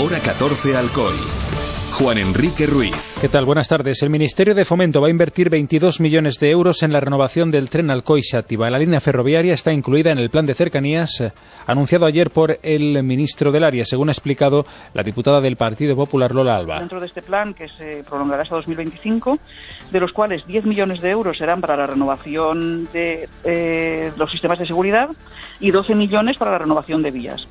Hora 14 Alcoy. Juan Enrique Ruiz. ¿Qué tal? Buenas tardes. El Ministerio de Fomento va a invertir 22 millones de euros en la renovación del tren Alcoy-Xàtiva. La línea ferroviaria está incluida en el plan de cercanías anunciado ayer por el ministro del área, según ha explicado la diputada del Partido Popular, Lola Alba. Dentro de este plan, que se prolongará hasta 2025, de los cuales 10 millones de euros serán para la renovación de los sistemas de seguridad y 12 millones para la renovación de vías.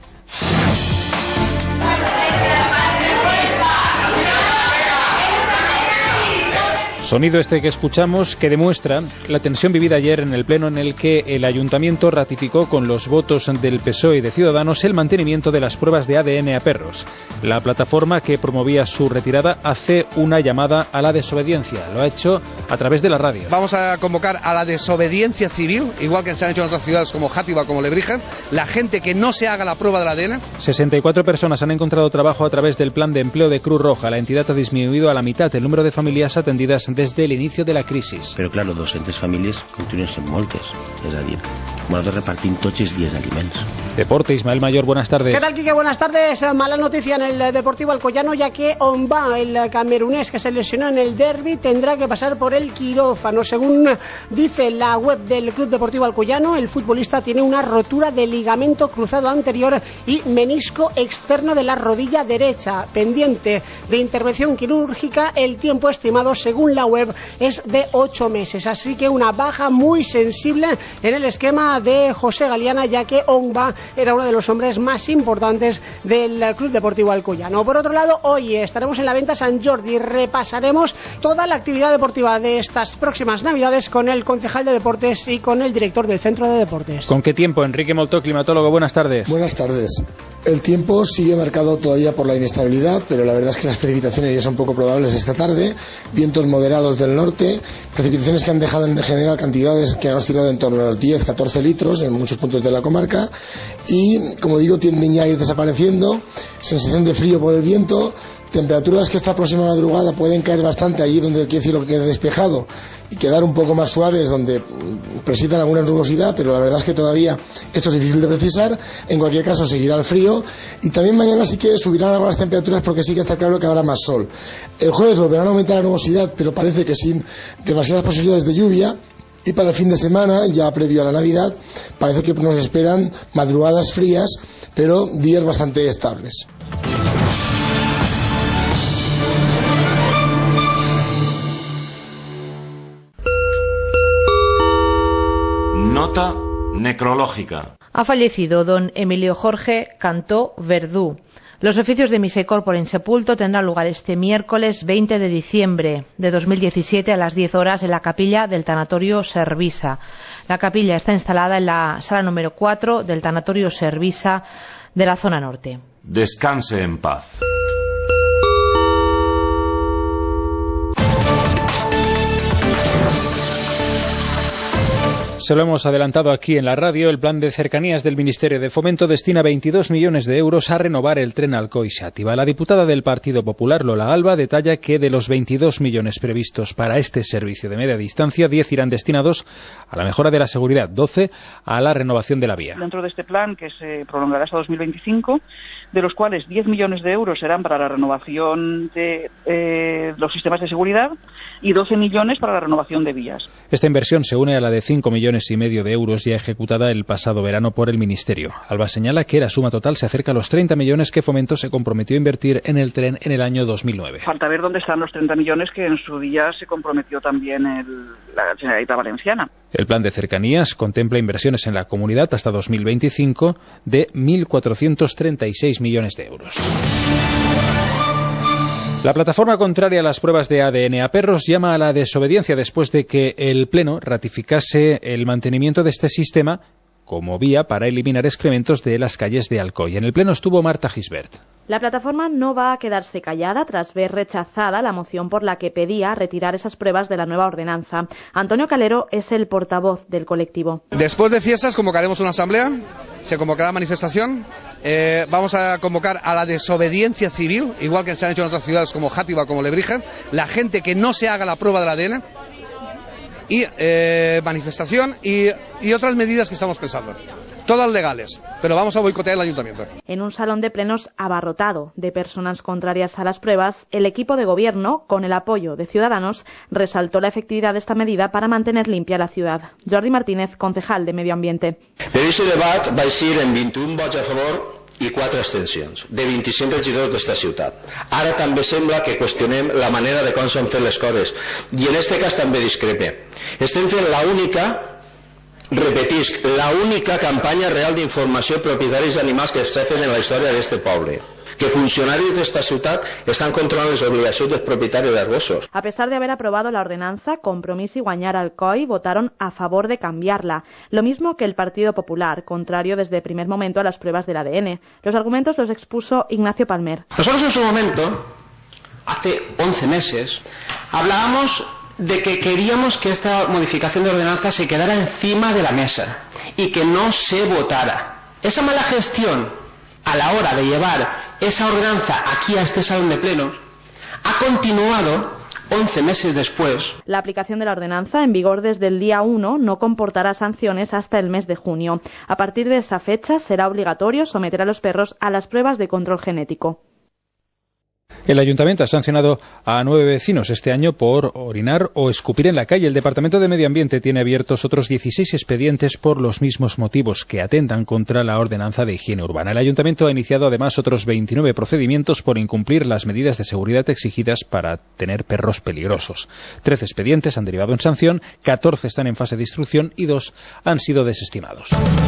Sonido este que escuchamos que demuestra la tensión vivida ayer en el pleno en el que el Ayuntamiento ratificó con los votos del PSOE y de Ciudadanos el mantenimiento de las pruebas de ADN a perros. La plataforma que promovía su retirada hace una llamada a la desobediencia. Lo ha hecho a través de la radio. Vamos a convocar a la desobediencia civil, igual que se han hecho en otras ciudades como Xàtiva, como Lebrija. La gente que no se haga la prueba del ADN. 64 personas han encontrado trabajo a través del plan de empleo de Cruz Roja. La entidad ha disminuido a la mitad el número de familias atendidas desde el inicio de la crisis. Però, clar, 200 famílies continuen sent moltes. És a dir, nosaltres repartim tots els dies aliments. Deporte, Ismael Mayor, buenas tardes. ¿Qué tal, Quique? Buenas tardes. Mala noticia en el Deportivo Alcoyano, ya que Onba, el camerunés que se lesionó en el derbi, tendrá que pasar por el quirófano. Según dice la web del Club Deportivo Alcoyano, el futbolista tiene una rotura de ligamento cruzado anterior y menisco externo de la rodilla derecha. Pendiente de intervención quirúrgica, el tiempo estimado, según la web, es de 8 meses. Así que una baja muy sensible en el esquema de José Galiana, ya que Onba era uno de los hombres más importantes del Club Deportivo Alcoyano. Por otro lado, hoy estaremos en la venta Sant Jordi. Repasaremos toda la actividad deportiva de estas próximas Navidades con el concejal de deportes y con el director del Centro de Deportes. ¿Con qué tiempo? Enrique Moltó, climatólogo, buenas tardes. Buenas tardes. El tiempo sigue marcado todavía por la inestabilidad, pero la verdad es que las precipitaciones ya son poco probables esta tarde. Vientos moderados del norte, precipitaciones que han dejado en general cantidades que han oscilado en torno a los 10-14 litros en muchos puntos de la comarca y, como digo, tienden ya a ir desapareciendo, sensación de frío por el viento, temperaturas que esta próxima madrugada pueden caer bastante allí donde el cielo quede despejado y quedar un poco más suaves donde presidan alguna nubosidad, pero la verdad es que todavía esto es difícil de precisar. En cualquier caso seguirá el frío y también mañana sí que subirán algo las temperaturas porque sí que está claro que habrá más sol. El jueves volverán a aumentar la nubosidad, pero parece que sin demasiadas posibilidades de lluvia. Y para el fin de semana, ya previo a la Navidad, parece que nos esperan madrugadas frías, pero días bastante estables. Nota necrológica. Ha fallecido don Emilio Jorge Cantó Verdú. Los oficios de misa y corpore insepulto tendrán lugar este miércoles 20 de diciembre de 2017 a las 10 horas en la capilla del Tanatorio Servisa. La capilla está instalada en la sala número 4 del Tanatorio Servisa de la zona norte. Descanse en paz. Se lo hemos adelantado aquí en la radio. El plan de cercanías del Ministerio de Fomento destina 22 millones de euros a renovar el tren Alcoy-Xàtiva. La diputada del Partido Popular, Lola Alba, detalla que de los 22 millones previstos para este servicio de media distancia, 10 irán destinados a la mejora de la seguridad, 12 a la renovación de la vía. Dentro de este plan, que se prolongará hasta 2025, de los cuales 10 millones de euros serán para la renovación de los sistemas de seguridad y 12 millones para la renovación de vías. Esta inversión se une a la de 5 millones y medio de euros ya ejecutada el pasado verano por el Ministerio. Alba señala que la suma total se acerca a los 30 millones que Fomento se comprometió a invertir en el tren en el año 2009. Falta ver dónde están los 30 millones que en su día se comprometió también la Generalitat Valenciana. El plan de cercanías contempla inversiones en la comunidad hasta 2025 de 1.436 millones de euros. La plataforma contraria a las pruebas de ADN a perros llama a la desobediencia después de que el Pleno ratificase el mantenimiento de este sistema como vía para eliminar excrementos de las calles de Alcoy. En el Pleno estuvo Marta Gisbert. La plataforma no va a quedarse callada tras ver rechazada la moción por la que pedía retirar esas pruebas de la nueva ordenanza. Antonio Calero es el portavoz del colectivo. Después de fiestas convocaremos una asamblea, se convocará manifestación, vamos a convocar a la desobediencia civil, igual que se han hecho en otras ciudades como Xàtiva, como Lebrija, la gente que no se haga la prueba del ADN y manifestación y otras medidas que estamos pensando. todas legales, pero vamos a boicotear el ayuntamiento. En un salón de plenos abarrotado de personas contrarias a las pruebas, el equipo de gobierno, con el apoyo de Ciudadanos, resaltó la efectividad de esta medida para mantener limpia la ciudad. Jordi Martínez, concejal de Medio Ambiente. Però aquest debat va ser en 21 vots a favor i 4 abstencions, de 25 regidors d'esta ciutat. Ara també sembla que qüestionem la manera de com s'han fet les coses, i en aquest cas també discrepe. Estem fent repetisc, la única campanya real d'informació a propietaris d'animals que s'ha fet en la història d'este poble. Que funcionarios de esta ciudad están controlando las obligaciones de los propietarios de los gossos. A pesar de haber aprobado la ordenanza, Compromís y Guanyar Alcoi votaron a favor de cambiarla, lo mismo que el Partido Popular, contrario desde el primer momento a las pruebas del ADN. Los argumentos los expuso Ignacio Palmer. Nosotros en su momento, hace 11 meses, hablábamos de que queríamos que esta modificación de ordenanza se quedara encima de la mesa y que no se votara. Esa mala gestión a la hora de llevar esa ordenanza aquí a este salón de plenos ha continuado 11 meses después. La aplicación de la ordenanza, en vigor desde el día 1, no comportará sanciones hasta el mes de junio. A partir de esa fecha será obligatorio someter a los perros a las pruebas de control genético. El ayuntamiento ha sancionado a 9 vecinos este año por orinar o escupir en la calle. El Departamento de Medio Ambiente tiene abiertos otros 16 expedientes por los mismos motivos que atentan contra la ordenanza de higiene urbana. El ayuntamiento ha iniciado además otros 29 procedimientos por incumplir las medidas de seguridad exigidas para tener perros peligrosos. 13 expedientes han derivado en sanción, 14 están en fase de instrucción y 2 han sido desestimados.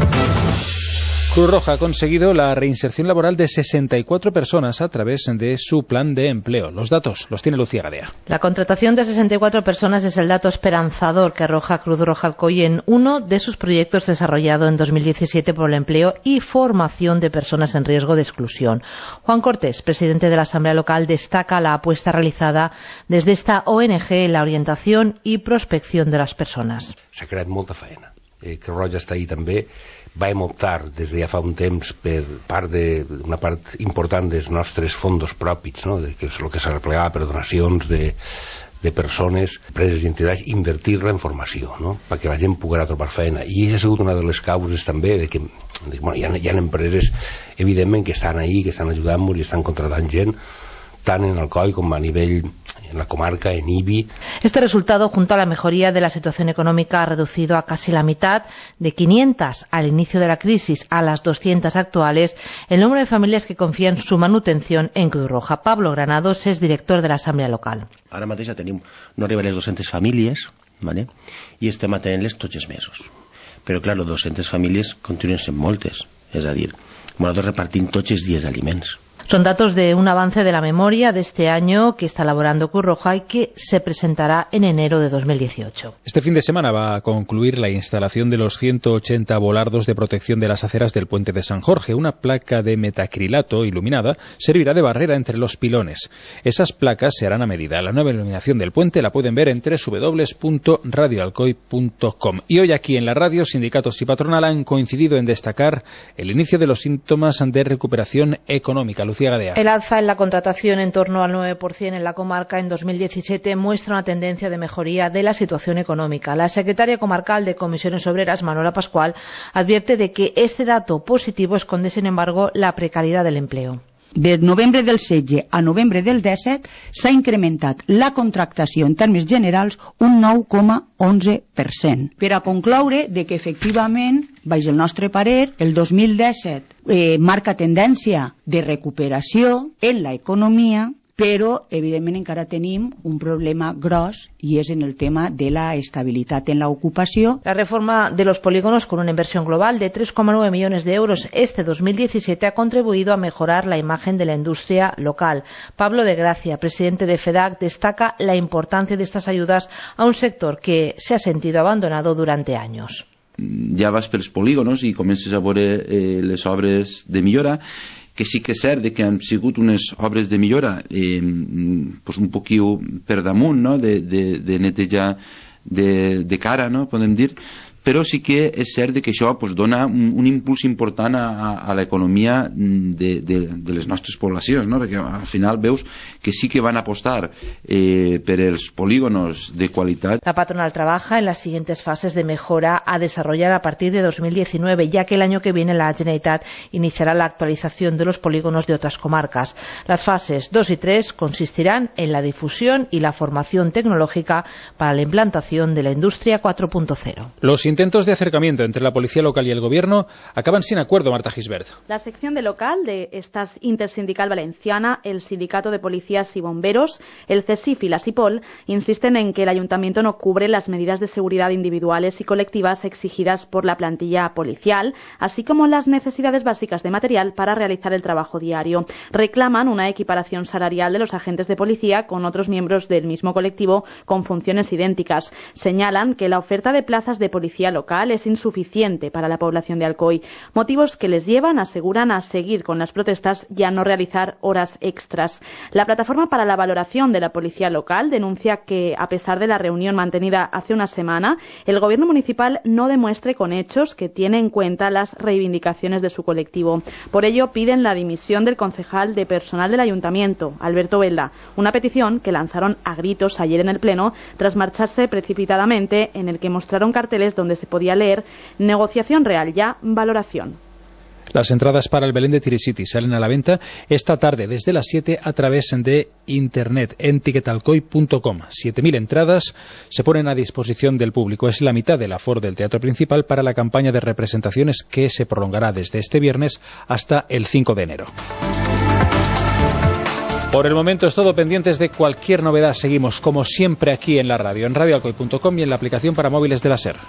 Cruz Roja ha conseguido la reinserción laboral de 64 personas a través de su plan de empleo. Los datos los tiene Lucía Gadea. La contratación de 64 personas es el dato esperanzador que arroja Cruz Roja Alcoy en uno de sus proyectos desarrollado en 2017 por el empleo y formación de personas en riesgo de exclusión. Juan Cortés, presidente de la Asamblea Local, destaca la apuesta realizada desde esta ONG en la orientación y prospección de las personas. S'ha creat molta feina. Cruz Roja està ahí també. Vam optar des de ja fa un temps per una part important dels nostres fondos propis, no? Que és el que s'arreplegava per donacions de persones, empreses i entitats, invertir-la en formació, no? Perquè la gent poguera trobar feina. I això ha sigut una de les causes també de que bueno, hi ha empreses evidentment que estan ahí, que estan ajudant-nos i estan contratant gent tant en Alcoi com a nivell en la comarca, en IBI. Este resultado, junto a la mejoría de la situación económica, ha reducido a casi la mitad, de 500 al inicio de la crisis a las 200 actuales, el número de familias que confían su manutención en Cruz Roja. Pablo Granados es director de la Asamblea Local. Ara mateix ja tenim, no arriben les 200 famílies, ¿vale? I estem atenent-les tots els mesos. Però, clar, 200 famílies continuen sent moltes. És a dir, nosaltres repartim tots els dies aliments. Son datos de un avance de la memoria de este año que está elaborando Cruz Roja y que se presentará en enero de 2018. Este fin de semana va a concluir la instalación de los 180 volardos de protección de las aceras del puente de San Jorge. Una placa de metacrilato iluminada servirá de barrera entre los pilones. Esas placas se harán a medida. La nueva iluminación del puente la pueden ver en www.radioalcoy.com. Y hoy aquí en la radio, sindicatos y patronal han coincidido en destacar el inicio de los síntomas de recuperación económica. Lucía Gadea. El alza en la contratación en torno al 9% en la comarca en 2017 muestra una tendencia de mejoría de la situación económica. La secretaria comarcal de Comisiones Obreras, Manuela Pascual, advierte de que este dato positivo esconde, sin embargo, la precariedad del empleo. De novembre del 16 a novembre del 17 s'ha incrementat la contractació en termes generals un 9,11%. Per a concloure de que efectivament, baix el nostre parer, el 2017 marca tendència de recuperació en la economia, però evidentment encara tenim un problema gros y es en el tema de la estabilidad en la ocupación. La reforma de los polígonos, con una inversión global de 3,9 millones de euros este 2017, ha contribuido a mejorar la imagen de la industria local. Pablo de Gracia, presidente de FEDAC, destaca la importancia de estas ayudas a un sector que se ha sentido abandonado durante años. Ja vas pels polígonos i comences a veure les obres de millora, que sí que és cert que han sigut unes obres de millora pues un poquiu per damunt, no? de netejar de cara, no? Podem dir, però sí que és cert que això pues, dona un impuls important a l'economia de les nostres poblacions, no? Perquè al final veus que sí que van apostar per els polígonos de qualitat. La patronal trabaja en las siguientes fases de mejora a desarrollar a partir de 2019, ya que el año que viene la Generalitat iniciará la actualización de los polígonos de otras comarcas. Las fases 2 y 3 consistirán en la difusión y la formación tecnológica para la implantación de la industria 4.0. Los intentos de acercamiento entre la policía local y el gobierno acaban sin acuerdo, Marta Gisbert. La sección de local de esta intersindical valenciana, el Sindicato de Policías y Bomberos, el CESIF y la SIPOL insisten en que el ayuntamiento no cubre las medidas de seguridad individuales y colectivas exigidas por la plantilla policial, así como las necesidades básicas de material para realizar el trabajo diario. Reclaman una equiparación salarial de los agentes de policía con otros miembros del mismo colectivo con funciones idénticas. Señalan que la oferta de plazas de policía local es insuficiente para la población de Alcoy, motivos que les llevan, aseguran, a seguir con las protestas y a no realizar horas extras. La Plataforma para la Valoración de la Policía Local denuncia que, a pesar de la reunión mantenida hace una semana, el Gobierno municipal no demuestre con hechos que tiene en cuenta las reivindicaciones de su colectivo. Por ello, piden la dimisión del concejal de personal del Ayuntamiento, Alberto Velda, una petición que lanzaron a gritos ayer en el Pleno tras marcharse precipitadamente, en el que mostraron carteles donde se podía leer «Negociación real ya, valoración». Las entradas para el Belén de Tirisiti salen a la venta esta tarde desde las 7 a través de internet en ticketalcoy.com. 7.000 entradas se ponen a disposición del público. Es la mitad del aforo del teatro principal para la campaña de representaciones que se prolongará desde este viernes hasta el 5 de enero. Por el momento es todo. Pendientes de cualquier novedad seguimos como siempre aquí en la radio, en radioalcoy.com y en la aplicación para móviles de la SER.